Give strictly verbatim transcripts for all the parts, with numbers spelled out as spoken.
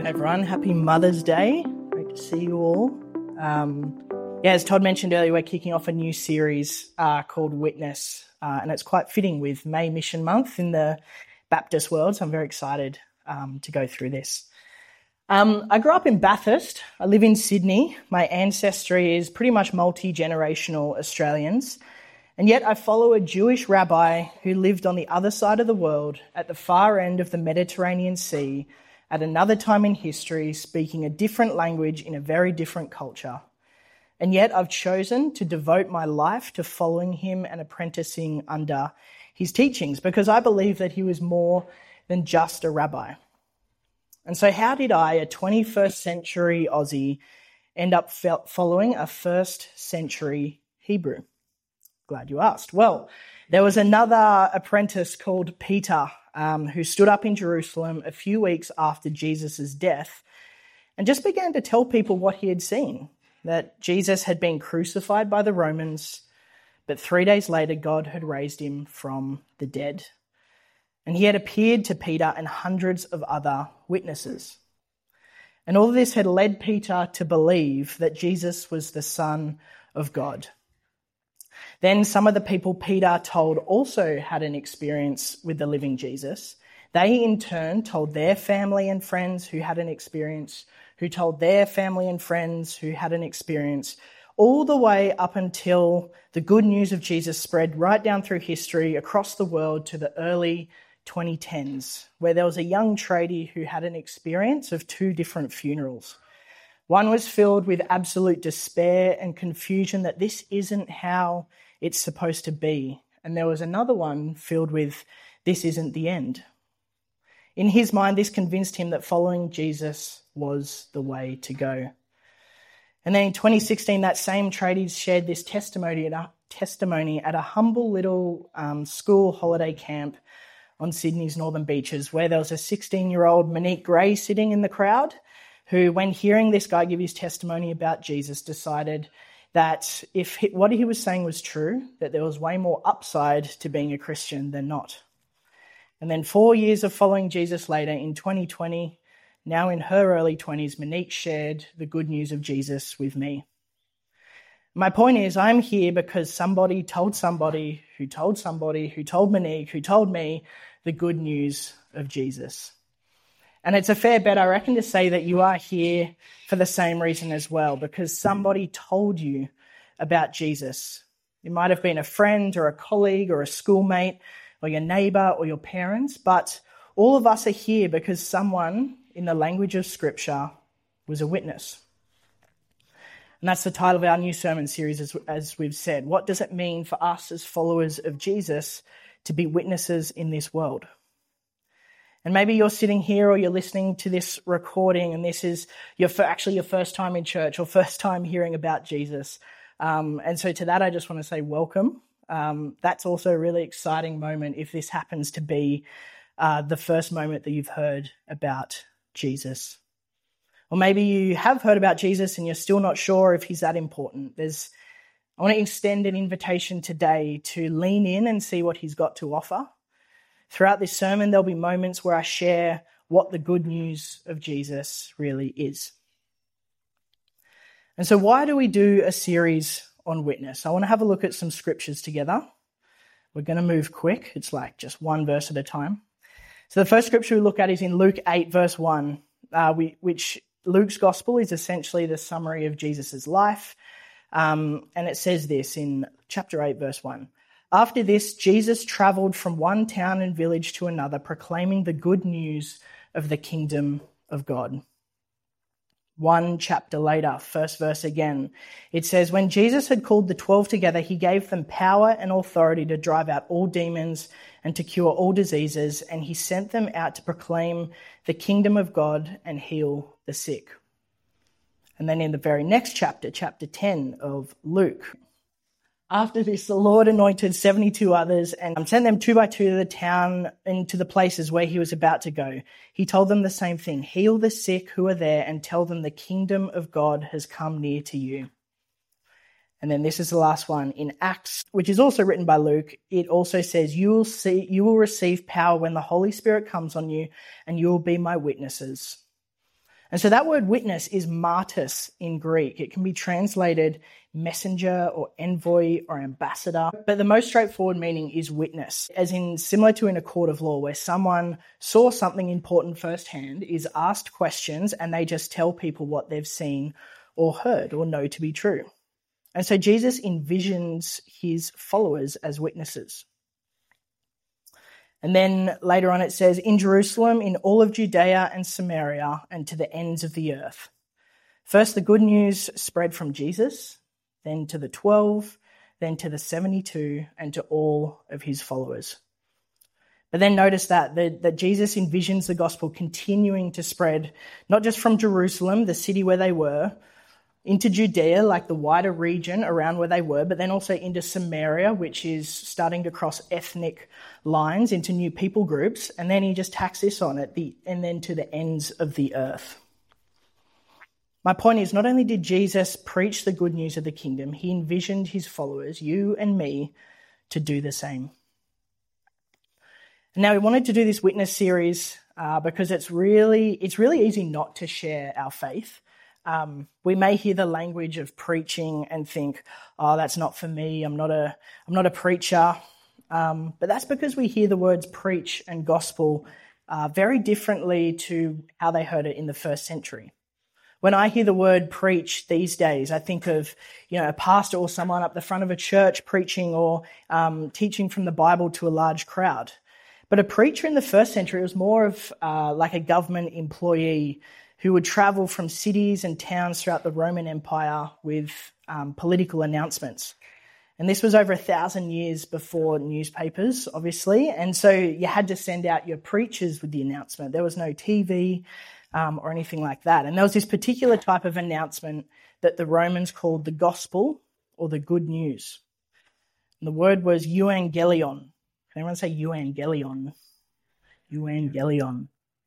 Everyone, happy Mother's Day. Great to see you all. Um, yeah, as Todd mentioned earlier, we're kicking off a new series uh, called Witness, uh, and it's quite fitting with May Mission Month in the Baptist world, so I'm very excited um, to go through this. Um, I grew up in Bathurst. I live in Sydney. My ancestry is pretty much multi-generational Australians, and yet I follow a Jewish rabbi who lived on the other side of the world at the far end of the Mediterranean Sea at another time in history, speaking a different language in a very different culture. And yet I've chosen to devote my life to following him and apprenticing under his teachings because I believe that he was more than just a rabbi. And so how did I, a twenty-first century Aussie, end up following a first century Hebrew? Glad you asked. Well, there was another apprentice called Peter um, who stood up in Jerusalem a few weeks after Jesus' death and just began to tell people what he had seen, that Jesus had been crucified by the Romans, but three days later God had raised him from the dead. And he had appeared to Peter and hundreds of other witnesses. And all of this had led Peter to believe that Jesus was the Son of God. Then some of the people Peter told also had an experience with the living Jesus. They in turn told their family and friends who had an experience, who told their family and friends who had an experience, all the way up until the good news of Jesus spread right down through history across the world to the early twenty tens, where there was a young tradie who had an experience of two different funerals. One was filled with absolute despair and confusion that this isn't how it's supposed to be. And there was another one filled with, this isn't the end. In his mind, this convinced him that following Jesus was the way to go. And then in twenty sixteen, that same tradie shared this testimony at a, testimony at a humble little um, school holiday camp on Sydney's northern beaches, where there was a sixteen-year-old Monique Gray sitting in the crowd, who, when hearing this guy give his testimony about Jesus, decided that if he, what he was saying was true, that there was way more upside to being a Christian than not. And then four years of following Jesus later, in twenty twenty, now in her early twenties, Monique shared the good news of Jesus with me. My point is, I'm here because somebody told somebody who told somebody who told Monique, who told me the good news of Jesus. And it's a fair bet, I reckon, to say that you are here for the same reason as well, because somebody told you about Jesus. It might have been a friend or a colleague or a schoolmate or your neighbour or your parents, but all of us are here because someone, in the language of Scripture, was a witness. And that's the title of our new sermon series, as, as we've said. What does it mean for us as followers of Jesus to be witnesses in this world? And maybe you're sitting here or you're listening to this recording and this is your actually your first time in church or first time hearing about Jesus. Um, and so to that, I just want to say welcome. Um, that's also a really exciting moment if this happens to be uh, the first moment that you've heard about Jesus. Or maybe you have heard about Jesus and you're still not sure if he's that important. There's, I want to extend an invitation today to lean in and see what he's got to offer. Throughout this sermon, there'll be moments where I share what the good news of Jesus really is. And so why do we do a series on witness? I want to have a look at some scriptures together. We're going to move quick. It's like just one verse at a time. So the first scripture we look at is in Luke eight, verse one, uh, we, which Luke's gospel is essentially the summary of Jesus' life. Um, and it says this in chapter eight, verse one. After this, Jesus travelled from one town and village to another, proclaiming the good news of the kingdom of God. One chapter later, first verse again, it says, when Jesus had called the twelve together, he gave them power and authority to drive out all demons and to cure all diseases, and he sent them out to proclaim the kingdom of God and heal the sick. And then in the very next chapter, chapter ten of Luke, after this, the Lord anointed seventy-two others and sent them two by two to the town and to the places where he was about to go. He told them the same thing, heal the sick who are there and tell them the kingdom of God has come near to you. And then this is the last one in Acts, which is also written by Luke. It also says, you will see, you will receive power when the Holy Spirit comes on you and you will be my witnesses. And so that word witness is martys in Greek. It can be translated messenger or envoy or ambassador. But the most straightforward meaning is witness, as in similar to in a court of law where someone saw something important firsthand, is asked questions, and they just tell people what they've seen or heard or know to be true. And so Jesus envisions his followers as witnesses. And then later on it says, in Jerusalem, in all of Judea and Samaria, and to the ends of the earth. First, the good news spread from Jesus, then to the twelve, then to the seventy-two, and to all of his followers. But then notice that, that, that Jesus envisions the gospel continuing to spread, not just from Jerusalem, the city where they were, into Judea, like the wider region around where they were, but then also into Samaria, which is starting to cross ethnic lines into new people groups. And then he just tacks this on at the, and then to the ends of the earth. My point is, not only did Jesus preach the good news of the kingdom, he envisioned his followers, you and me, to do the same. And now we wanted to do this witness series uh, because it's really, it's really easy not to share our faith. Um, we may hear the language of preaching and think, oh, that's not for me. I'm not a, I'm not a preacher. Um, but that's because we hear the words preach and gospel uh, very differently to how they heard it in the first century. When I hear the word preach these days, I think of, you know, a pastor or someone up the front of a church preaching or um, teaching from the Bible to a large crowd. But a preacher in the first century was more of uh, like a government employee who would travel from cities and towns throughout the Roman Empire with um, political announcements. And this was over a thousand years before newspapers, obviously. And so you had to send out your preachers with the announcement. There was no T V um, or anything like that. And there was this particular type of announcement that the Romans called the gospel or the good news. And the word was euangelion. Can anyone say euangelion? Euangelion.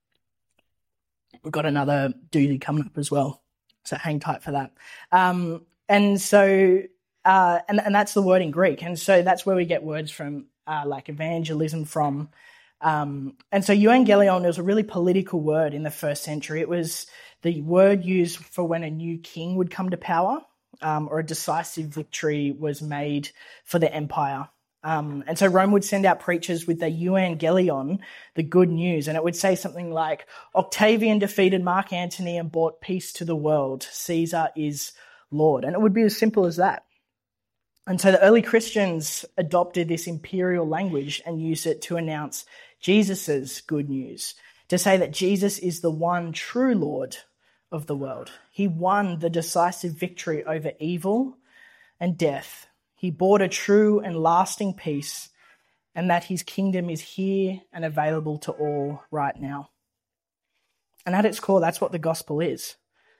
We've got another doozy coming up as well, so hang tight for that. Um, and so, uh, and, and that's the word in Greek. And so that's where we get words from, uh, like evangelism from. Um, and so euangelion was a really political word in the first century. It was the word used for when a new king would come to power, um, or a decisive victory was made for the empire. Um, and so Rome would send out preachers with the euangelion, the good news, and it would say something like, Octavian defeated Mark Antony and brought peace to the world. Caesar is Lord. And it would be as simple as that. And so the early Christians adopted this imperial language and used it to announce Jesus's good news, to say that Jesus is the one true Lord of the world. He won the decisive victory over evil and death. He brought a true and lasting peace, and that his kingdom is here and available to all right now. And at its core, that's what the gospel is.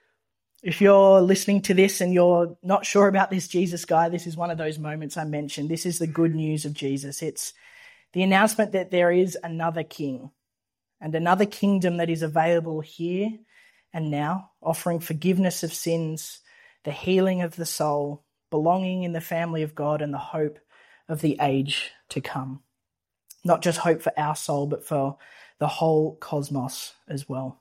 If you're listening to this and you're not sure about this Jesus guy, this is one of those moments I mentioned. This is the good news of Jesus. It's the announcement that there is another king and another kingdom that is available here and now, offering forgiveness of sins, the healing of the soul, belonging in the family of God, and the hope of the age to come. Not just hope for our soul, but for the whole cosmos as well.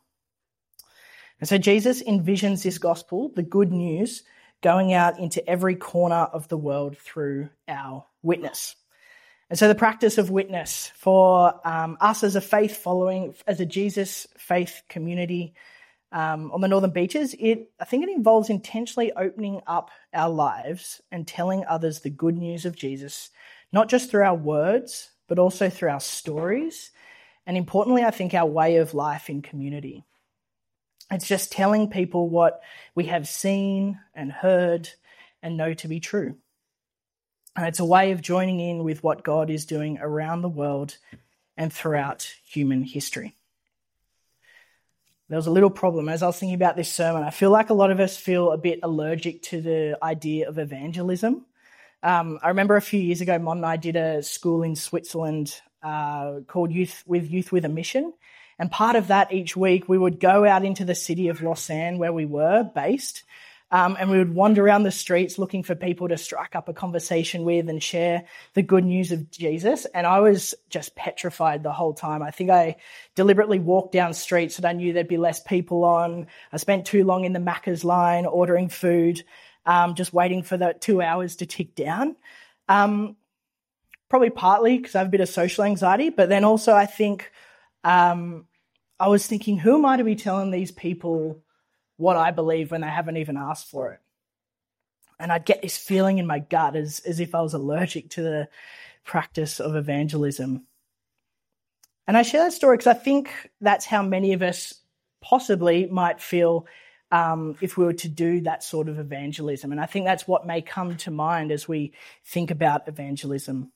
And so Jesus envisions this gospel, the good news, going out into every corner of the world through our witness. And so the practice of witness for um, us as a faith following, as a Jesus faith community, Um, on the Northern Beaches, it I think it involves intentionally opening up our lives and telling others the good news of Jesus, not just through our words, but also through our stories, and importantly, I think our way of life in community. It's just telling people what we have seen and heard and know to be true. And it's a way of joining in with what God is doing around the world and throughout human history. There was a little problem as I was thinking about this sermon. I feel like a lot of us feel a bit allergic to the idea of evangelism. Um, I remember a few years ago, Mon and I did a school in Switzerland uh, called Youth with Youth with a Mission. And part of that each week, we would go out into the city of Lausanne where we were based Um, and we would wander around the streets looking for people to strike up a conversation with and share the good news of Jesus. And I was just petrified the whole time. I think I deliberately walked down streets that I knew there'd be less people on. I spent too long in the Macca's line ordering food, um, just waiting for the two hours to tick down. Um, probably partly because I have a bit of social anxiety, but then also I think um, I was thinking, who am I to be telling these people what I believe when they haven't even asked for it? And I'd get this feeling in my gut as, as if I was allergic to the practice of evangelism. And I share that story because I think that's how many of us possibly might feel um, if we were to do that sort of evangelism. And I think that's what may come to mind as we think about evangelism.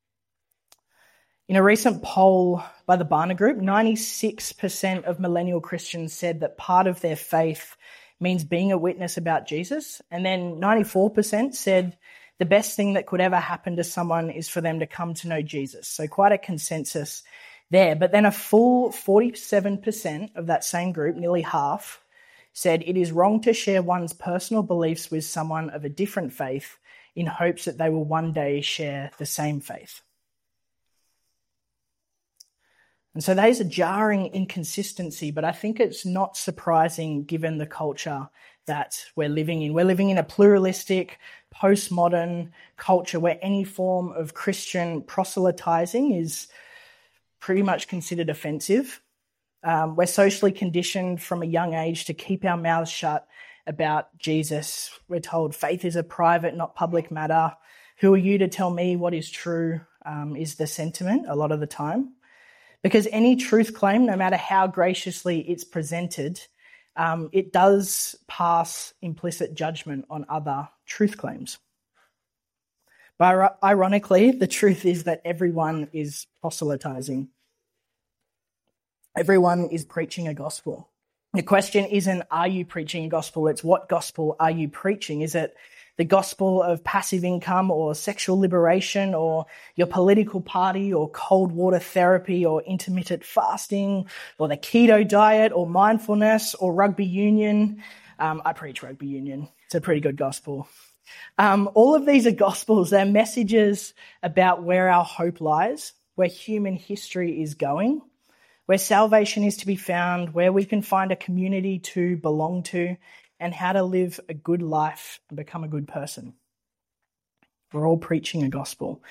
In a recent poll by the Barna Group, ninety-six percent of millennial Christians said that part of their faith means being a witness about Jesus. And then ninety-four percent said the best thing that could ever happen to someone is for them to come to know Jesus. So quite a consensus there. But then a full forty-seven percent of that same group, nearly half, said it is wrong to share one's personal beliefs with someone of a different faith in hopes that they will one day share the same faith. And so that is a jarring inconsistency, but I think it's not surprising given the culture that we're living in. We're living in a pluralistic, postmodern culture where any form of Christian proselytizing is pretty much considered offensive. Um, we're socially conditioned from a young age to keep our mouths shut about Jesus. We're told faith is a private, not public matter. Who are you to tell me what is true, um, is the sentiment a lot of the time. Because any truth claim, no matter how graciously it's presented, um, it does pass implicit judgment on other truth claims. But ironically, the truth is that everyone is proselytizing. Everyone is preaching a gospel. The question isn't, are you preaching a gospel? It's what gospel are you preaching? Is it the gospel of passive income or sexual liberation or your political party or cold water therapy or intermittent fasting or the keto diet or mindfulness or rugby union? Um, I preach rugby union. It's a pretty good gospel. Um, all of these are gospels. They're messages about where our hope lies, where human history is going, where salvation is to be found, where we can find a community to belong to, and how to live a good life and become a good person. We're all preaching a gospel.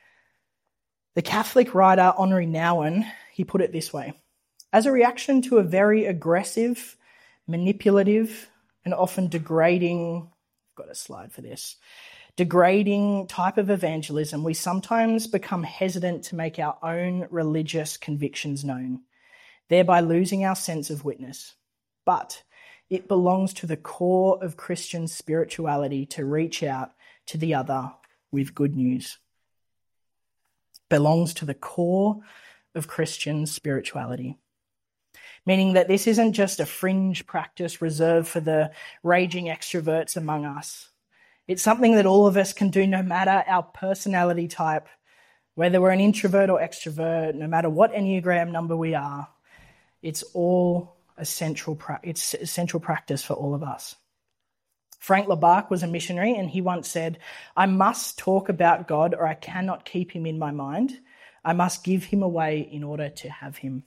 The Catholic writer Henri Nouwen, he put it this way: as a reaction to a very aggressive, manipulative, and often degrading, I've got a slide for this, degrading type of evangelism, we sometimes become hesitant to make our own religious convictions known, thereby losing our sense of witness. But it belongs to the core of Christian spirituality to reach out to the other with good news. It belongs to the core of Christian spirituality. Meaning that this isn't just a fringe practice reserved for the raging extroverts among us. It's something that all of us can do no matter our personality type, whether we're an introvert or extrovert, no matter what Enneagram number we are. It's all a central, pra- it's a central practice for all of us. Frank Labarque was a missionary, and he once said, "I must talk about God or I cannot keep him in my mind. I must give him away in order to have him."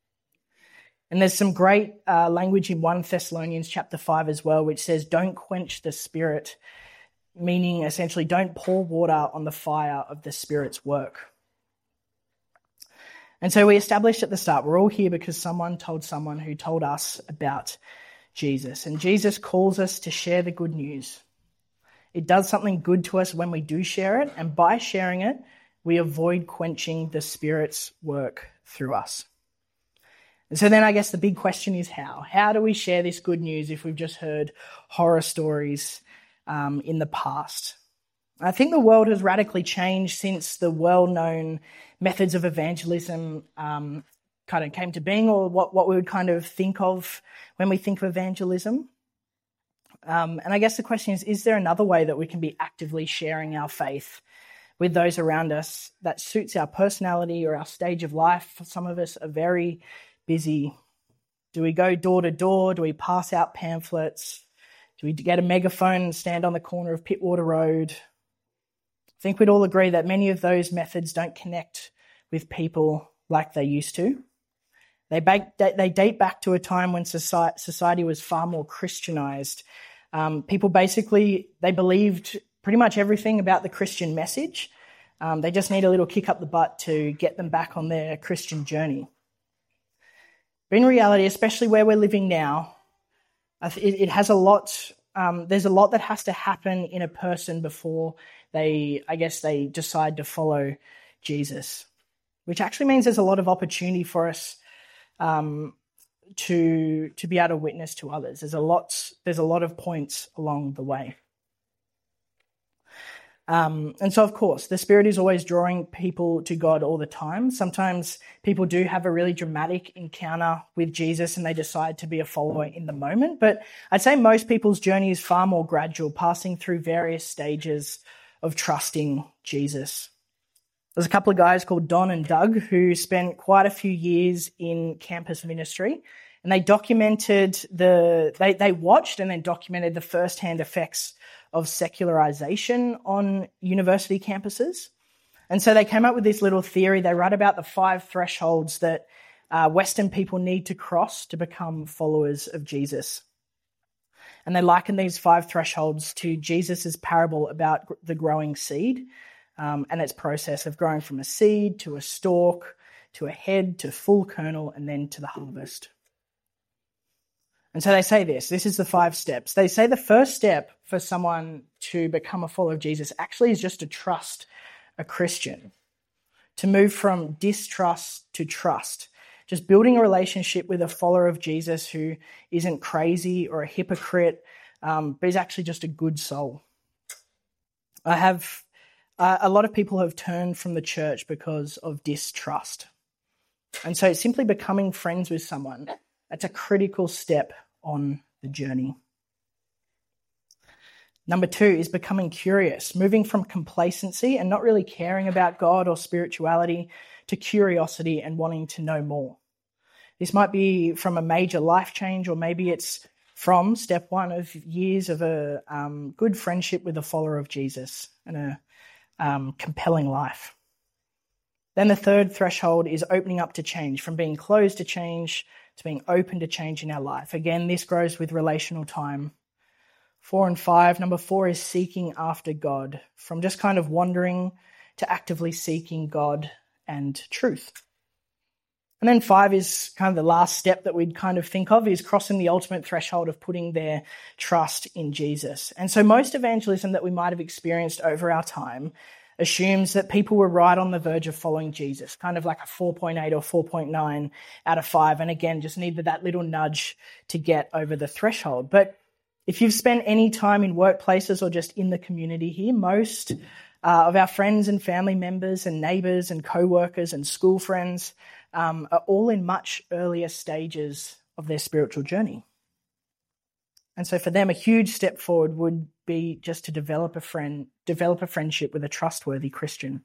And there's some great uh, language in First Thessalonians chapter five as well, which says, "Don't quench the spirit," meaning essentially don't pour water on the fire of the Spirit's work. And so we established at the start, we're all here because someone told someone who told us about Jesus. And Jesus calls us to share the good news. It does something good to us when we do share it, and by sharing it, we avoid quenching the Spirit's work through us. And so then I guess the big question is how? How do we share this good news if we've just heard horror stories um, in the past? I think the world has radically changed since the well-known methods of evangelism um, kind of came to being, or what, what we would kind of think of when we think of evangelism. Um, and I guess the question is, is there another way that we can be actively sharing our faith with those around us that suits our personality or our stage of life? Some of us are very busy. Do we go door to door? Do we pass out pamphlets? Do we get a megaphone and stand on the corner of Pittwater Road? I think we'd all agree that many of those methods don't connect with people like they used to. They, ba- they date back to a time when society, society was far more Christianized. Um, people basically, they believed pretty much everything about the Christian message. Um, they just need a little kick up the butt to get them back on their Christian journey. But in reality, especially where we're living now, it, it has a lot, um, there's a lot that has to happen in a person before they, I guess, they decide to follow Jesus, which actually means there's a lot of opportunity for us um, to to be able to witness to others. There's a lot, there's a lot of points along the way. Um, and so, of course, the Spirit is always drawing people to God all the time. Sometimes people do have a really dramatic encounter with Jesus and they decide to be a follower in the moment. But I'd say most people's journey is far more gradual, passing through various stages of trusting Jesus. There's a couple of guys called Don and Doug who spent quite a few years in campus ministry, and they documented the, they, they watched and then documented the first-hand effects of secularization on university campuses. And so they came up with this little theory. They write about the five thresholds that uh, Western people need to cross to become followers of Jesus. And they liken these five thresholds to Jesus' parable about the growing seed um, and its process of growing from a seed to a stalk, to a head, to full kernel, and then to the harvest. And so they say this, this is the five steps. They say the first step for someone to become a follower of Jesus actually is just to trust a Christian, to move from distrust to trust, just building a relationship with a follower of Jesus who isn't crazy or a hypocrite, um, but is actually just a good soul. I have, uh, a lot of people have turned from the church because of distrust. And so simply becoming friends with someone, that's a critical step on the journey. Number two is becoming curious, moving from complacency and not really caring about God or spirituality to curiosity and wanting to know more. This might be from a major life change, or maybe it's from step one of years of a um, good friendship with a follower of Jesus and a um, compelling life. Then the third threshold is opening up to change, from being closed to change to being open to change in our life. Again, this grows with relational time. Four and five. Number four is seeking after God, from just kind of wandering to actively seeking God and truth. And then five is kind of the last step that we'd kind of think of, is crossing the ultimate threshold of putting their trust in Jesus. And so most evangelism that we might have experienced over our time assumes that people were right on the verge of following Jesus, kind of like a four point eight or four point nine out of five. And again, just needed that little nudge to get over the threshold. But if you've spent any time in workplaces or just in the community here, most uh, of our friends and family members and neighbours and co-workers and school friends um, are all in much earlier stages of their spiritual journey. And so for them, a huge step forward would be just to develop a friend, develop a friendship with a trustworthy Christian.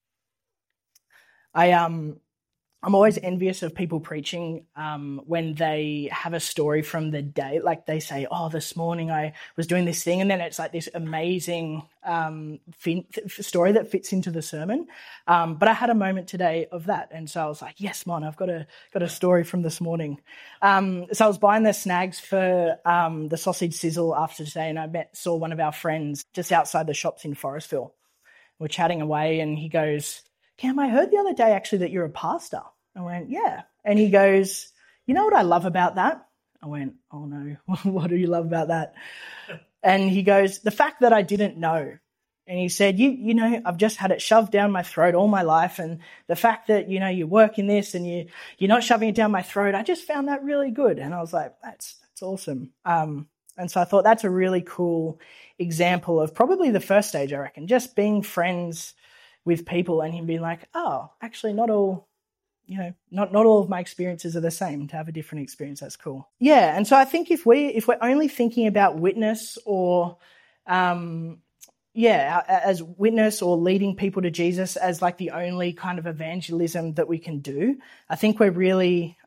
I um, I'm always envious of people preaching um, when they have a story from the day, like they say, "Oh, this morning I was doing this thing," and then it's like this amazing um, fin- story that fits into the sermon. Um, but I had a moment today of that, and so I was like, "Yes, man, I've got a got a story from this morning." Um, so I was buying the snags for um, the sausage sizzle after today, and I met saw one of our friends just outside the shops in Forestville. We're chatting away, and he goes, "Cam, I heard the other day actually that you're a pastor." I went, "Yeah." And he goes, "You know what I love about that?" I went, "Oh no, what do you love about that?" And he goes, "The fact that I didn't know." And he said, you you know, "I've just had it shoved down my throat all my life. And the fact that, you know, you work in this and you, you're not shoving it down my throat, I just found that really good." And I was like, that's, that's awesome. Um, and so I thought that's a really cool example of probably the first stage, I reckon, just being friends with people and him being like, "Oh, actually not all, you know, not, not all of my experiences are the same. To have a different experience, that's cool." Yeah. And so I think if we, if we're only thinking about witness or, um, yeah, as witness or leading people to Jesus as like the only kind of evangelism that we can do, I think we're really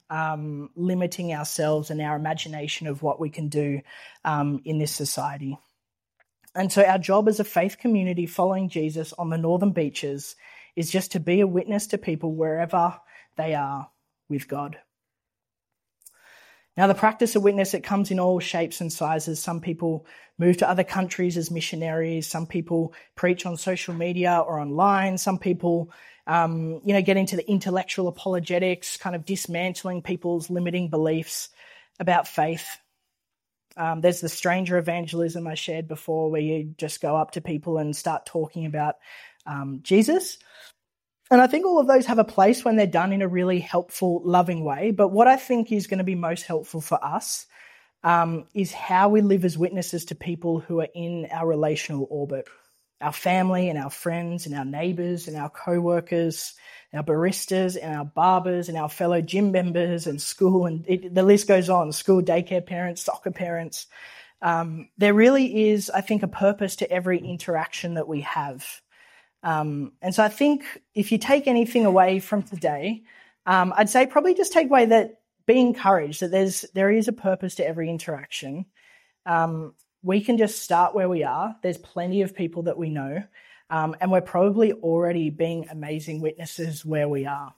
um, limiting ourselves and our imagination of what we can do um, in this society. And so our job as a faith community following Jesus on the northern beaches is just to be a witness to people wherever they are with God. Now, the practice of witness, it comes in all shapes and sizes. Some people move to other countries as missionaries. Some people preach on social media or online. Some people, um, you know, get into the intellectual apologetics, kind of dismantling people's limiting beliefs about faith. Um, there's the stranger evangelism I shared before, where you just go up to people and start talking about um, Jesus. And I think all of those have a place when they're done in a really helpful, loving way. But what I think is going to be most helpful for us um, is how we live as witnesses to people who are in our relational orbit, our family and our friends and our neighbours and our co-workers, our baristas and our barbers and our fellow gym members and school, and it, the list goes on, school daycare parents, soccer parents. Um, there really is, I think, a purpose to every interaction that we have. Um, and so I think if you take anything away from today, um, I'd say probably just take away that be encouraged, that there's there is a purpose to every interaction. Um, we can just start where we are. There's plenty of people that we know, um, and we're probably already being amazing witnesses where we are.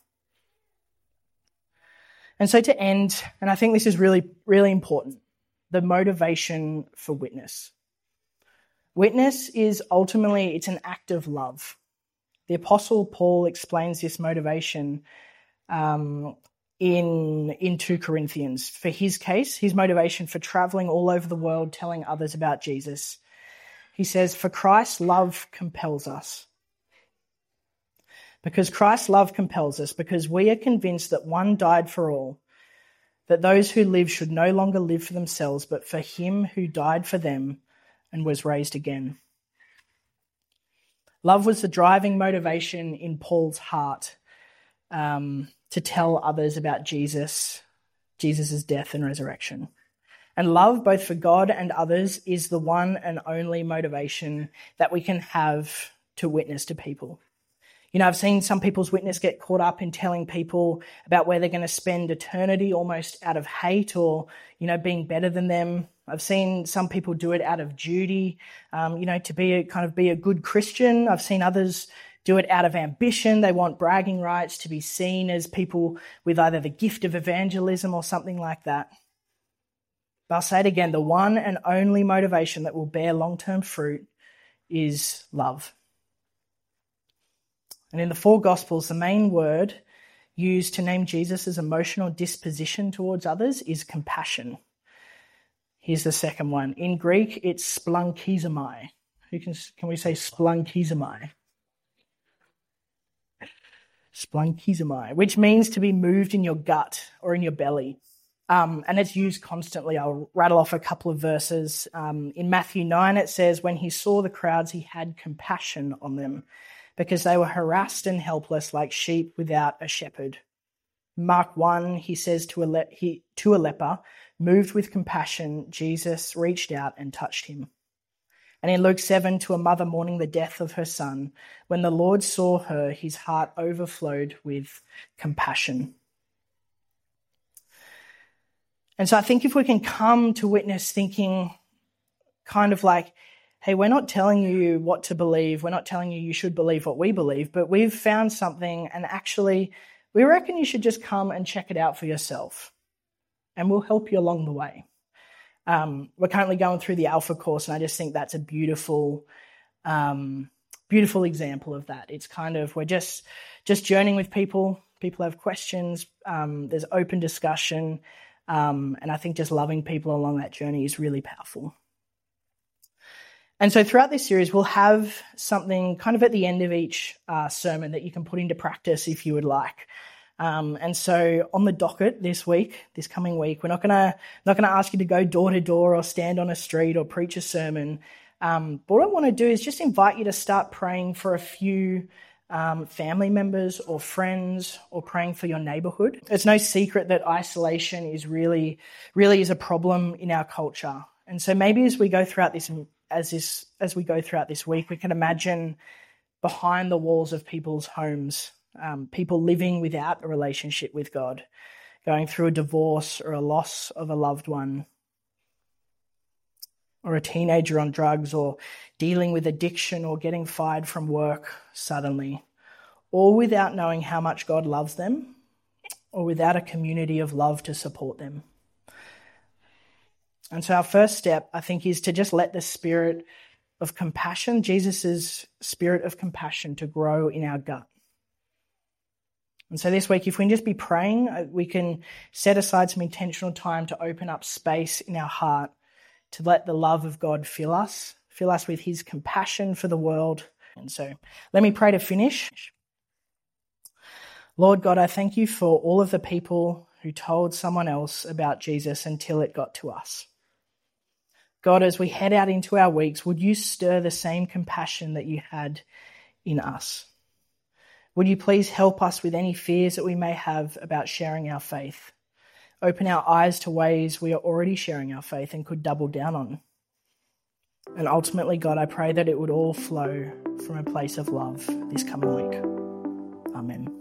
And so to end, and I think this is really, really important, the motivation for witness. Witness is ultimately, it's an act of love. The Apostle Paul explains this motivation um, in, in two Corinthians. For his case, his motivation for traveling all over the world telling others about Jesus. He says, "For Christ's love compels us." Because Christ's love compels us, because we are convinced that one died for all, that those who live should no longer live for themselves, but for him who died for them and was raised again. Love was the driving motivation in Paul's heart um, to tell others about Jesus, Jesus' death and resurrection. And love, both for God and others, is the one and only motivation that we can have to witness to people. You know, I've seen some people's witness get caught up in telling people about where they're going to spend eternity almost out of hate or, you know, being better than them. I've seen some people do it out of duty, um, you know, to be a kind of be a good Christian. I've seen others do it out of ambition. They want bragging rights, to be seen as people with either the gift of evangelism or something like that. But I'll say it again, the one and only motivation that will bear long-term fruit is love. And in the four Gospels, the main word used to name Jesus' emotional disposition towards others is compassion. Here's the second one. In Greek, it's splankizomai. Who can, can we say splankizomai? Splankizomai, which means to be moved in your gut or in your belly. Um, and it's used constantly. I'll rattle off a couple of verses. Um, in Matthew nine, it says, when he saw the crowds, he had compassion on them, because they were harassed and helpless like sheep without a shepherd. Mark one, he says to a, le- he, to a leper, moved with compassion, Jesus reached out and touched him. And in Luke seven, to a mother mourning the death of her son, when the Lord saw her, his heart overflowed with compassion. And so I think if we can come to witness thinking kind of like, hey, we're not telling you what to believe. We're not telling you you should believe what we believe, but we've found something and actually we reckon you should just come and check it out for yourself and we'll help you along the way. Um, we're currently going through the Alpha course and I just think that's a beautiful, um, beautiful example of that. It's kind of, we're just, just journeying with people. People have questions. Um, there's open discussion. Um, and I think just loving people along that journey is really powerful. And so throughout this series, we'll have something kind of at the end of each uh, sermon that you can put into practice if you would like. Um, and so on the docket this week, this coming week, we're not gonna not gonna ask you to go door to door or stand on a street or preach a sermon. Um, but what I want to do is just invite you to start praying for a few um, family members or friends, or praying for your neighborhood. It's no secret that isolation is really, really is a problem in our culture. And so maybe as we go throughout this As this, as we go throughout this week, we can imagine behind the walls of people's homes, um, people living without a relationship with God. going through a divorce or a loss of a loved one, or a teenager on drugs, or dealing with addiction, or getting fired from work suddenly, all without knowing how much God loves them, or without a community of love to support them. And so our first step, I think, is to just let the spirit of compassion, Jesus' spirit of compassion, to grow in our gut. And so this week, if we can just be praying, we can set aside some intentional time to open up space in our heart to let the love of God fill us, fill us with his compassion for the world. And so let me pray to finish. Lord God, I thank you for all of the people who told someone else about Jesus until it got to us. God, as we head out into our weeks, would you stir the same compassion that you had in us? Would you please help us with any fears that we may have about sharing our faith? Open our eyes to ways we are already sharing our faith and could double down on. And ultimately, God, I pray that it would all flow from a place of love this coming week. Amen.